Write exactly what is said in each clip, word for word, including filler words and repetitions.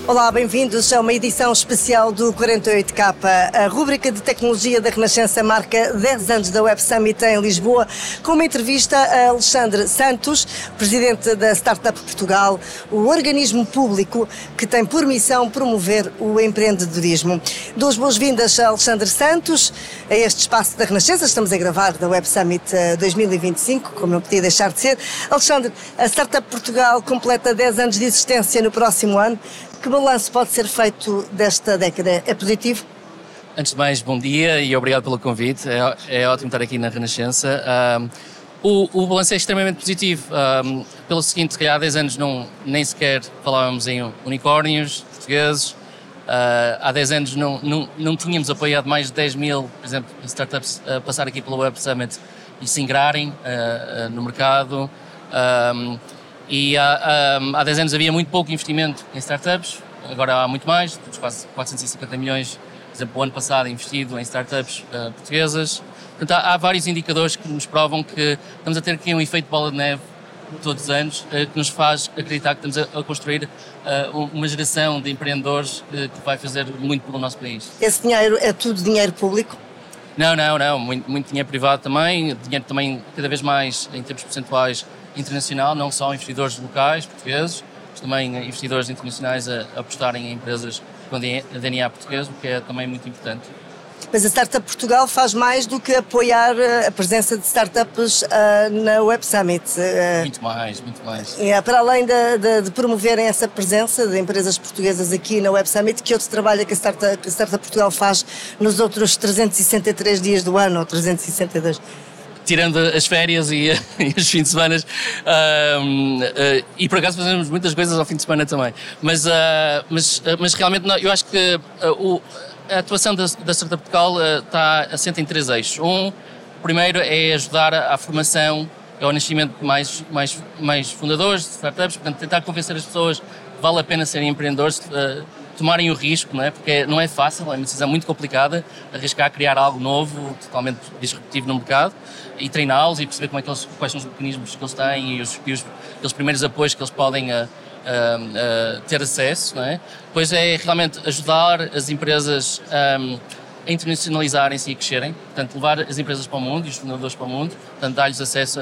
Olá, bem-vindos a uma edição especial do quarenta e oito K. A rúbrica de tecnologia da Renascença marca dez anos da Web Summit em Lisboa, com uma entrevista a Alexandre Santos, presidente da Startup Portugal, o organismo público que tem por missão promover o empreendedorismo. Dou as boas-vindas a Alexandre Santos, a este espaço da Renascença. Estamos a gravar da Web Summit dois mil e vinte e cinco, como não podia deixar de ser. Alexandre, a Startup Portugal completa dez anos de existência no próximo ano. Que balanço pode ser feito desta década? É positivo? Antes de mais, bom dia e obrigado pelo convite. É, é ótimo estar aqui na Renascença. Um, o, o balanço é extremamente positivo. Um, pelo seguinte, se calhar há dez anos não, nem sequer falávamos em unicórnios portugueses. Uh, há dez anos não, não, não tínhamos apoiado mais de dez mil, por exemplo, startups a passar aqui pelo Web Summit e se integrarem uh, uh, no mercado. Um, E há, há dez anos havia muito pouco investimento em startups, agora há muito mais, temos quase quatrocentos e cinquenta milhões, por exemplo, o ano passado investido em startups uh, portuguesas. Portanto, há, há vários indicadores que nos provam que estamos a ter aqui um efeito bola de neve todos os anos, uh, que nos faz acreditar que estamos a, a construir uh, uma geração de empreendedores uh, que vai fazer muito pelo nosso país. Esse dinheiro é tudo dinheiro público? Não, não, não, muito, muito dinheiro privado também, dinheiro também cada vez mais em termos percentuais internacional, não só investidores locais, portugueses, mas também investidores internacionais a, a apostarem em empresas com D N A português, o que é também muito importante. Mas a Startup Portugal faz mais do que apoiar a presença de startups uh, na Web Summit. Uh, muito mais, muito mais. É, para além de, de, de promoverem essa presença de empresas portuguesas aqui na Web Summit, que outro trabalho é que a Startup, que a Startup Portugal faz nos outros trezentos e sessenta e três dias do ano, ou trezentos e sessenta e dois? Tirando as férias e, e os fins de semana, uh, uh, e por acaso fazemos muitas coisas ao fim de semana também, mas, uh, mas, uh, mas realmente não, eu acho que uh, o, a atuação da, da Startup Portugal uh, está assente em três eixos. Um, o primeiro é ajudar à formação, ao nascimento de mais, mais, mais fundadores de startups, portanto tentar convencer as pessoas que vale a pena serem empreendedores, uh, tomarem o risco, não é? Porque não é fácil, é uma decisão muito complicada, arriscar a criar algo novo, totalmente disruptivo no mercado, e treiná-los e perceber como é que eles, quais são os mecanismos que eles têm e os, e os, os primeiros apoios que eles podem uh, uh, uh, ter acesso, não é? Depois é realmente ajudar as empresas um, a internacionalizarem-se e a crescerem, portanto levar as empresas para o mundo e os fundadores para o mundo, portanto dar-lhes acesso a,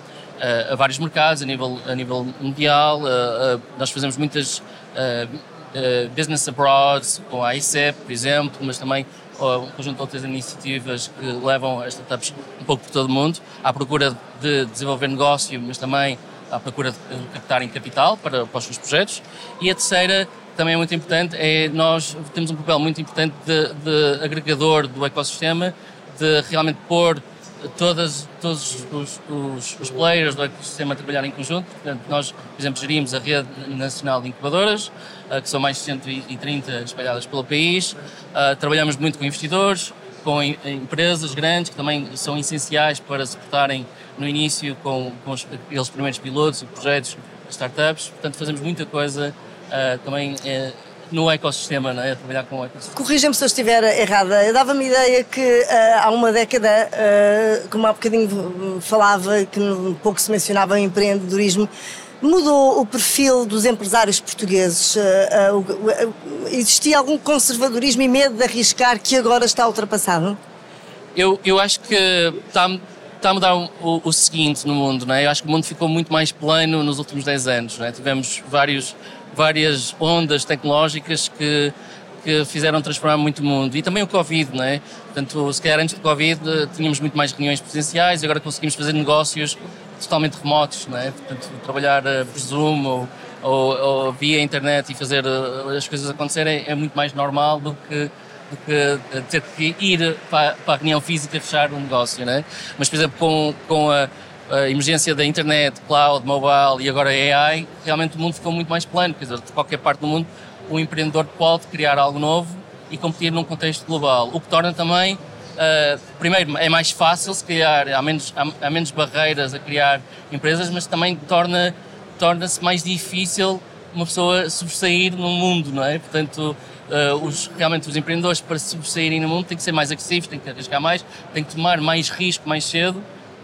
a, a vários mercados a nível, a nível mundial. Uh, uh, nós fazemos muitas uh, uh, business abroad, com a I C E P, por exemplo, mas também um conjunto de outras iniciativas que levam as startups um pouco por todo o mundo, à procura de desenvolver negócio, mas também à procura de captarem capital para, para os seus projetos. E a terceira, também é muito importante, é nós temos um papel muito importante de, de agregador do ecossistema, de realmente pôr todas, todos os, os, os players do ecossistema a trabalhar em conjunto. Portanto, nós, por exemplo, gerimos a Rede Nacional de Incubadoras, uh, que são mais de cento e trinta espalhadas pelo país. Uh, trabalhamos muito com investidores, com em, empresas grandes, que também são essenciais para suportarem no início com, com os, aqueles primeiros pilotos e projetos de startups. Portanto, fazemos muita coisa uh, também uh, no ecossistema, não é? A trabalhar com o ecossistema. Corrija-me se eu estiver errada. Eu dava-me a ideia que uh, há uma década, uh, como há bocadinho falava, que pouco se mencionava o empreendedorismo, mudou o perfil dos empresários portugueses. Uh, uh, uh, uh, existia algum conservadorismo e medo de arriscar que agora está ultrapassado? Eu, eu acho que está, está a mudar o, o seguinte no mundo, não é? Eu acho que o mundo ficou muito mais plano nos últimos dez anos, não é? Tivemos vários... várias ondas tecnológicas que, que fizeram transformar muito o mundo. E também o Covid, não é? Portanto, se calhar antes do Covid tínhamos muito mais reuniões presenciais e agora conseguimos fazer negócios totalmente remotos, não é? Portanto, trabalhar por Zoom ou, ou, ou via internet e fazer as coisas acontecerem é muito mais normal do que, do que ter que ir para, para a reunião física fechar um negócio, não é? Mas, por exemplo, com, com a a emergência da internet, cloud, mobile e agora A I, realmente o mundo ficou muito mais plano, quer dizer, de qualquer parte do mundo o empreendedor pode criar algo novo e competir num contexto global, o que torna também, uh, primeiro, é mais fácil se criar, há menos, há, há menos barreiras a criar empresas, mas também torna, torna-se mais difícil uma pessoa sobressair no mundo, não é? Portanto, uh, os, realmente os empreendedores para sobressaírem no mundo têm que ser mais agressivos, têm que arriscar mais, têm que tomar mais risco mais cedo,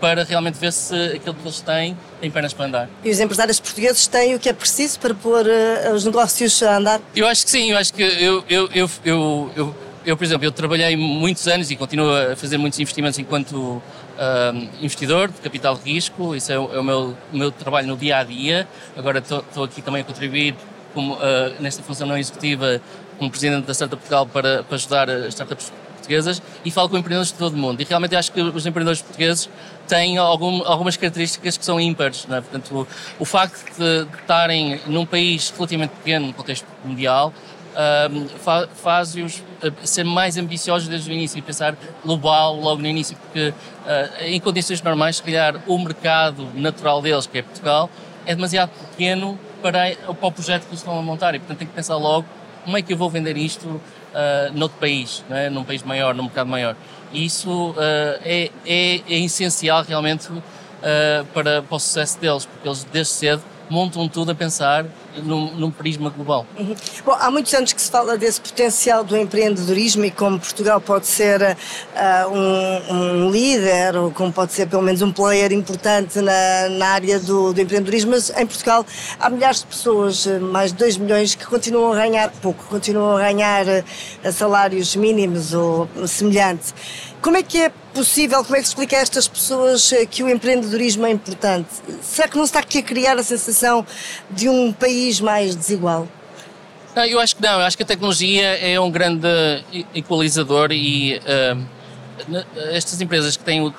para realmente ver se aquilo que eles têm tem pernas para andar. E os empresários portugueses têm o que é preciso para pôr uh, os negócios a andar? Eu acho que sim, eu acho que eu, eu, eu, eu, eu, eu por exemplo, eu trabalhei muitos anos e continuo a fazer muitos investimentos enquanto uh, investidor de capital de risco, isso é o, é o, meu, o meu trabalho no dia-a-dia. Agora estou aqui também a contribuir como, uh, nesta função não executiva como presidente da Startup Portugal para, para ajudar as startups portuguesas e falo com empreendedores de todo o mundo. E realmente acho que os empreendedores portugueses têm algum, algumas características que são ímpares, não é? Portanto, o, o facto de estarem num país relativamente pequeno, no contexto mundial, um, fa, faz-os ser mais ambiciosos desde o início e pensar global logo no início, porque uh, em condições normais, se calhar, o mercado natural deles, que é Portugal, é demasiado pequeno para, para o projeto que eles estão a montar e, portanto, tem que pensar logo como é que eu vou vender isto uh, noutro país, não é? Num país maior, num mercado maior. E isso uh, é, é, é essencial realmente uh, para, para o sucesso deles, porque eles desde cedo montam tudo a pensar num, num prisma global. Uhum. Bom, há muitos anos que se fala desse potencial do empreendedorismo e como Portugal pode ser uh, um, um líder ou como pode ser pelo menos um player importante na, na área do, do empreendedorismo, mas em Portugal há milhares de pessoas, mais de dois milhões, que continuam a ganhar pouco, continuam a ganhar uh, salários mínimos ou semelhantes. Como é que é possível, como é que se explica a estas pessoas que o empreendedorismo é importante? Será que não se está aqui a criar a sensação de um país mais desigual? Não, eu acho que não, eu acho que a tecnologia é um grande equalizador e uh, estas empresas que têm o uh,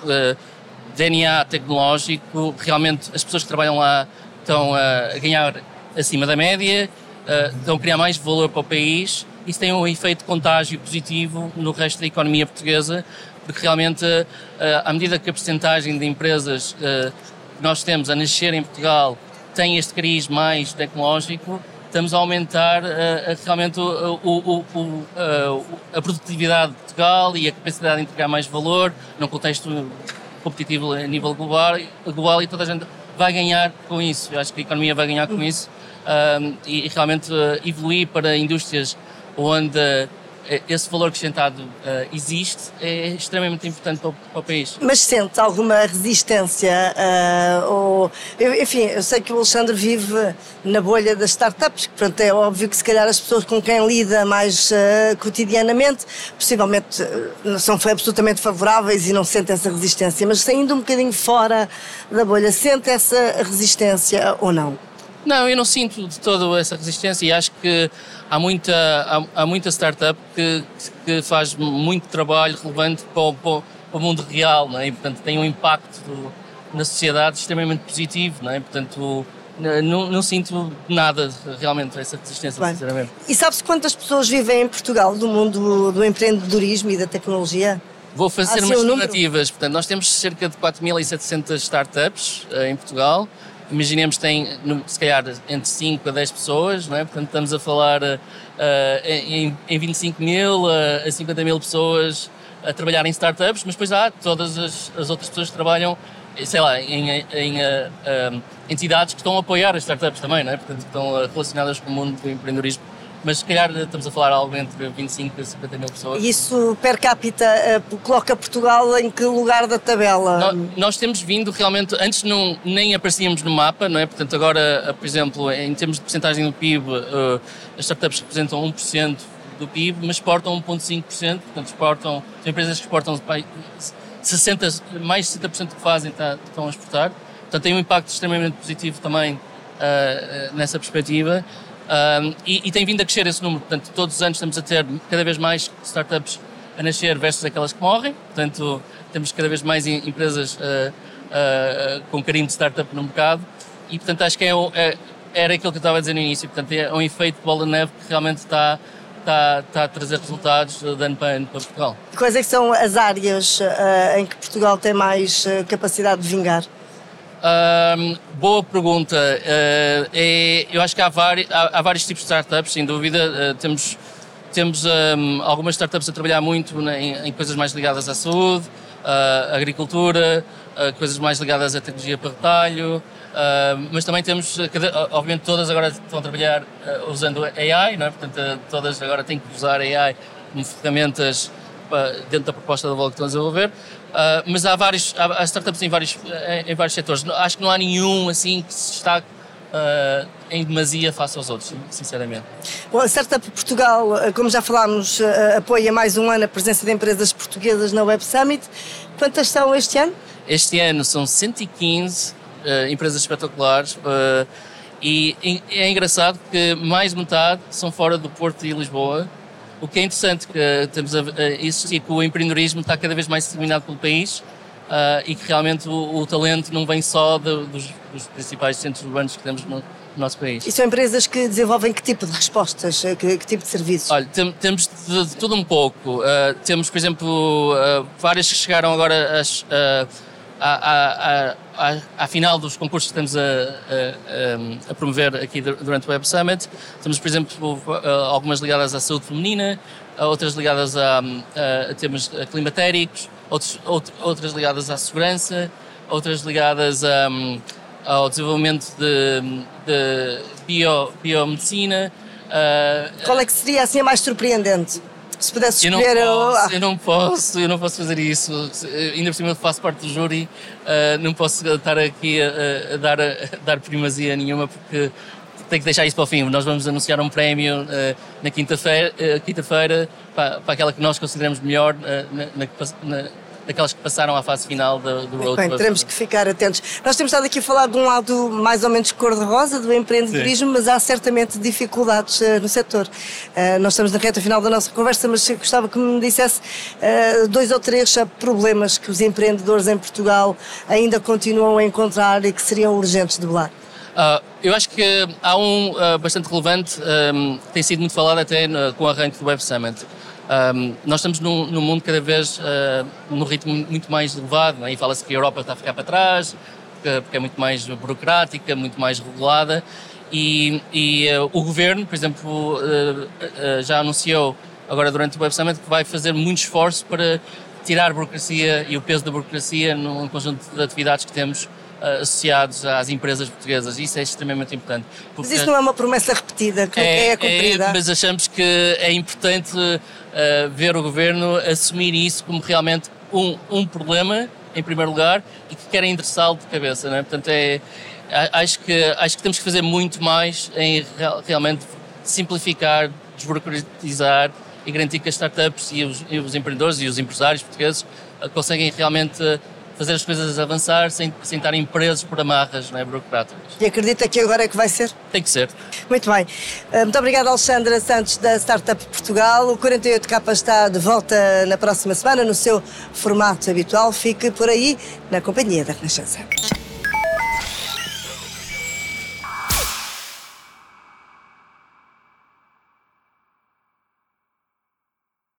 D N A tecnológico, realmente as pessoas que trabalham lá estão a ganhar acima da média, uh, estão a criar mais valor para o país. Isso tem um efeito de contágio positivo no resto da economia portuguesa, porque realmente, à medida que a percentagem de empresas que nós temos a nascer em Portugal tem este cariz mais tecnológico, estamos a aumentar realmente o, o, o, a produtividade de Portugal e a capacidade de entregar mais valor num contexto competitivo a nível global, global e toda a gente vai ganhar com isso. Eu acho que a economia vai ganhar com isso um, e realmente evoluir para indústrias onde esse valor acrescentado uh, existe, é extremamente importante para o, para o país. Mas sente alguma resistência? Uh, ou, eu, enfim, eu sei que o Alexandre vive na bolha das startups, que pronto, é óbvio que se calhar as pessoas com quem lida mais uh, cotidianamente, possivelmente uh, são absolutamente favoráveis e não sentem essa resistência, mas saindo um bocadinho fora da bolha, sente essa resistência ou não? Não, eu não sinto de toda essa resistência e acho que há muita, há, há muita startup que, que faz muito trabalho relevante para o, para o mundo real, não é? E, portanto, tem um impacto na sociedade extremamente positivo, não é? Portanto, não, não sinto nada realmente essa resistência, Bem, sinceramente. E sabe-se quantas pessoas vivem em Portugal do mundo do empreendedorismo e da tecnologia? Vou fazer umas estimativas. Portanto, nós temos cerca de quatro mil e setecentas startups uh, em Portugal. Imaginemos que tem, se calhar, entre cinco a dez pessoas, não é? Portanto, estamos a falar uh, em, em vinte e cinco mil a cinquenta mil pessoas a trabalhar em startups, mas depois há todas as, as outras pessoas que trabalham, sei lá, em, em uh, uh, entidades que estão a apoiar as startups também, não é? Portanto, que estão relacionadas com o mundo do empreendedorismo. Mas se calhar estamos a falar algo entre vinte e cinco a cinquenta mil pessoas. E isso, per capita, uh, coloca Portugal em que lugar da tabela? Nós, nós temos vindo realmente, antes não, nem aparecíamos no mapa, não é? Portanto, agora, uh, por exemplo, em termos de porcentagem do P I B, uh, as startups representam um por cento do P I B, mas exportam um vírgula cinco por cento, portanto, exportam, são empresas que exportam sessenta, mais de sessenta por cento do que fazem tá, estão a exportar. Portanto, tem um impacto extremamente positivo também uh, nessa perspectiva. Um, e, e tem vindo a crescer esse número, portanto todos os anos estamos a ter cada vez mais startups a nascer versus aquelas que morrem, portanto temos cada vez mais em, empresas uh, uh, uh, com carinho de startup no mercado e portanto acho que é, é, era aquilo que eu estava a dizer no início, portanto é um efeito de bola de neve que realmente está, está, está a trazer resultados de ano para ano para Portugal. Quais é que são as áreas uh, em que Portugal tem mais uh, capacidade de vingar? Um, boa pergunta. Uh, é, eu acho que há, vari, há, há vários tipos de startups, sem dúvida. Uh, temos temos um, algumas startups a trabalhar muito né, em, em coisas mais ligadas à saúde, uh, agricultura, uh, coisas mais ligadas à tecnologia para retalho, uh, mas também temos, obviamente todas agora estão a trabalhar uh, usando A I, não é? Portanto, uh, todas agora têm que usar A I como ferramentas dentro da proposta da Volvo que estão a desenvolver, uh, mas há, vários, há, há startups em vários, em, em vários setores. Acho que não há nenhum assim que se destaque uh, em demasia face aos outros, sinceramente. Bom, a Startup Portugal, como já falámos, uh, apoia mais um ano a presença de empresas portuguesas na Web Summit. Quantas são este ano? Este ano são cento e quinze uh, empresas espetaculares uh, e, e é engraçado que mais de metade são fora do Porto e Lisboa, o que é interessante, que uh, temos a, a existir que o empreendedorismo está cada vez mais disseminado pelo país uh, e que realmente o, o talento não vem só de, dos, dos principais centros urbanos que temos no, no nosso país. E são empresas que desenvolvem que tipo de respostas, que, que tipo de serviços? Olha, tem, temos de, de tudo um pouco. Uh, temos, por exemplo, uh, várias que chegaram agora às... Uh, À, à, à, à final dos concursos que estamos a, a, a promover aqui durante o Web Summit. Temos, por exemplo, algumas ligadas à saúde feminina, outras ligadas a, a temas climatéricos, outros, outras ligadas à segurança, outras ligadas a, ao desenvolvimento de, de bio, biomedicina. Qual é que seria assim a mais surpreendente? Se pudesse escolher... Eu não posso, eu não posso, eu não posso fazer isso. Ainda por cima eu faço parte do júri, uh, não posso estar aqui a, a, dar, a dar primazia nenhuma, porque tenho que deixar isso para o fim. Nós vamos anunciar um prémio uh, na quinta-feira, uh, quinta-feira para, para aquela que nós consideramos melhor, uh, na, na, na, daquelas que passaram à fase final do, do Road. Bem, teremos que ficar atentos. Nós temos estado aqui a falar de um lado mais ou menos cor-de-rosa do empreendedorismo, sim, mas há certamente dificuldades uh, no setor. Uh, nós estamos na reta final da nossa conversa, mas gostava que me dissesse uh, dois ou três problemas que os empreendedores em Portugal ainda continuam a encontrar e que seriam urgentes de debelar. Uh, eu acho que há um uh, bastante relevante, um, que tem sido muito falado até no, com o arranque do Web Summit. Um, nós estamos num, num mundo cada vez uh, num ritmo muito mais elevado, né? E fala-se que a Europa está a ficar para trás, porque, porque é muito mais burocrática, muito mais regulada, e, e uh, o governo, por exemplo, uh, uh, já anunciou agora durante o Web Summit que vai fazer muito esforço para tirar a burocracia e o peso da burocracia num conjunto de atividades que temos associados às empresas portuguesas. Isso é extremamente importante. Mas isso não é uma promessa repetida, que é, é cumprida? É, mas achamos que é importante uh, ver o Governo assumir isso como realmente um, um problema, em primeiro lugar, e que querem endereçá-lo de cabeça, não é? Portanto, é, acho, que, acho que temos que fazer muito mais em realmente simplificar, desburocratizar e garantir que as startups e os, e os empreendedores e os empresários portugueses uh, conseguem realmente uh, fazer as coisas avançar sem, sem estarem presos por amarras, não é, burocráticas. E acredita que agora é que vai ser? Tem que ser. Muito bem. Muito obrigada, Alexandra Santos, da Startup Portugal. O quarenta e oito K está de volta na próxima semana, no seu formato habitual. Fique por aí, na companhia da Renascença.